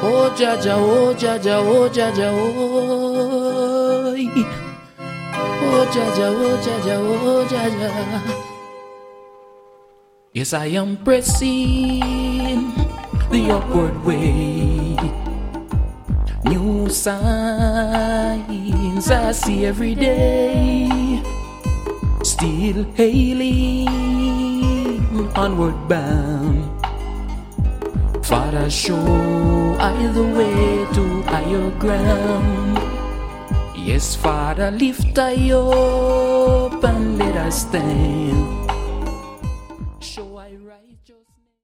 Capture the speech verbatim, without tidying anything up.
Oh Jaja, oh Jaja, oh Jaja, oh. Oh Jaja, oh Jaja, oh Jaja. Yes, I am pressing the upward way. New signs I see every day. Still hailing, onward bound. Father, show I the way to higher ground. Yes, Father, lift I up and let us stand.